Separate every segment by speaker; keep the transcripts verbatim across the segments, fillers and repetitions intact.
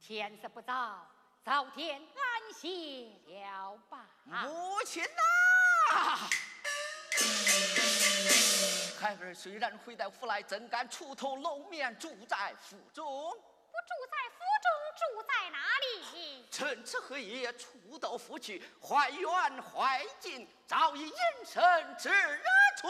Speaker 1: 天色不早，早点安歇了吧。
Speaker 2: 母亲呐！孩儿虽然回到府来，怎敢出头露面，住在府中？
Speaker 3: 不住在府中，住在哪里？
Speaker 2: 趁此黑夜出到府去，怀远怀近，早已隐身之处。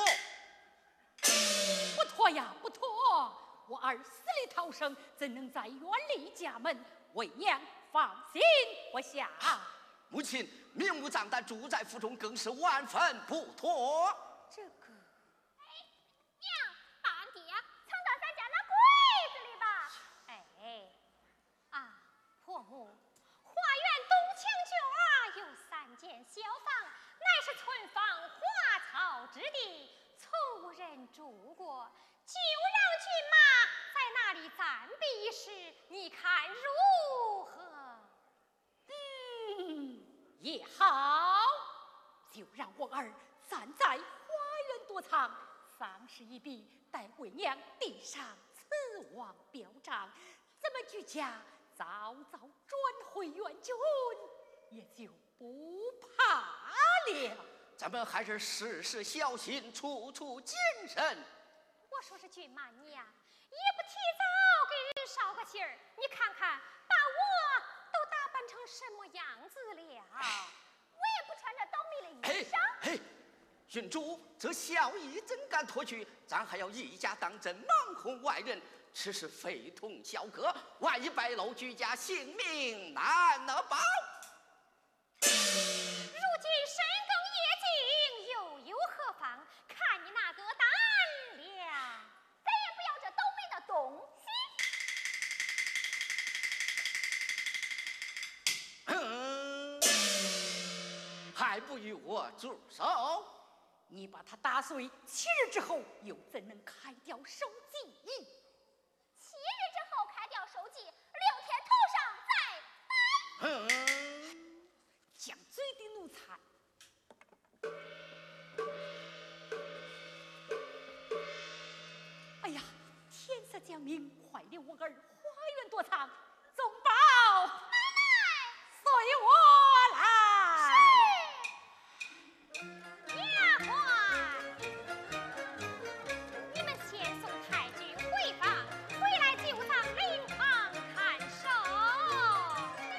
Speaker 1: 不妥呀，不妥！我儿死里逃生，怎能在远离家门？为娘放心不下。
Speaker 2: 母亲明目张胆住在府中，更是万分不妥。
Speaker 1: 这个，
Speaker 3: 哎，娘，把俺爹藏到咱家那柜子里吧。哎，啊，婆母，花园东墙角有三间小房，乃是存放花草之地，从无人住过。就让骏马在那里暂避一时，你看如何？
Speaker 1: 嗯，也好，就让我儿暂在花园躲藏，丧事一毕，待为娘递上此王表彰，咱们居家早早转回原军，也就不怕了。
Speaker 2: 咱们还是事事小心，处处谨慎。
Speaker 3: 我说是骏马娘，也不提早给人捎个信儿，你看看，把我都打扮成什么样子了？我也不穿着斗笠的衣裳。
Speaker 2: 嘿，郡主，这孝义怎敢脱去？咱还要一家当真，忙哄外人，此事非同小可，万一败露，居家性命难保。
Speaker 3: 如今深更夜静，又有何妨？看你那个胆量，咱也不要这倒霉的东西。
Speaker 2: 嗯，还不与我住手？
Speaker 1: 你把他打碎，七日之后又怎能开掉手机？
Speaker 3: 七日之后开掉手机，六天头上再摆。
Speaker 2: 嗯，
Speaker 1: 犟嘴的奴才！哎呀，天色将明，快领我儿花园躲藏，总保奶
Speaker 3: 奶
Speaker 1: 随我来。
Speaker 3: 丫鬟，你们先送太君回房，回来就当灵堂看守。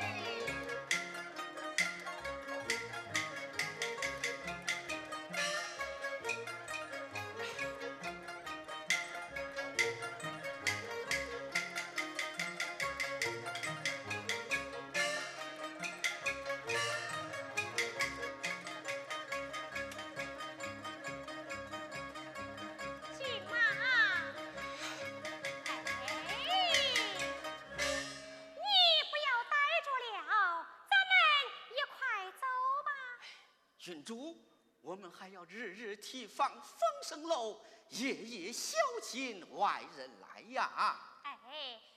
Speaker 3: 骏马，哎，你不要呆着了，咱们一块走吧。
Speaker 2: 郡主，我们还要日日提防风声楼，夜夜小心外人来呀。
Speaker 3: 哎，